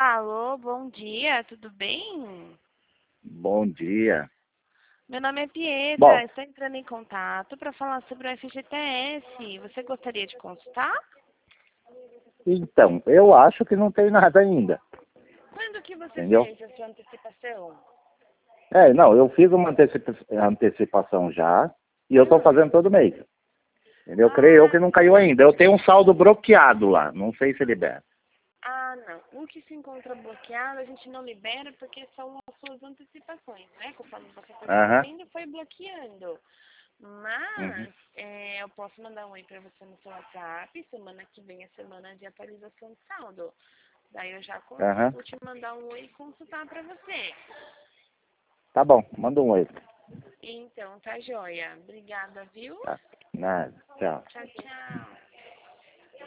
Alô, bom dia, tudo bem? Bom dia. Meu nome é Bom, Pietra, estou entrando em contato para falar sobre o FGTS. Você gostaria de consultar? então, eu acho que não tem nada ainda, Quando que você entendeu? fez a sua antecipação? Não, eu fiz uma antecipação já e eu estou Hum, fazendo todo mês, entendeu? Creio eu ah, que não caiu ainda. Eu tenho um saldo bloqueado lá, não sei se libera. não. O que se encontra bloqueado a gente não libera porque são as suas antecipações, né? Conforme você foi Aham. fazendo, foi bloqueando. Uhum. Mas eu posso mandar um oi para você no seu WhatsApp. Semana que vem é semana de atualização de saldo. Daí eu já Aham. consigo te mandar um oi e consultar para você. Tá bom, manda um oi. Então, tá joia. Obrigada, viu? Tá. Nada. Tchau. Tchau, tchau.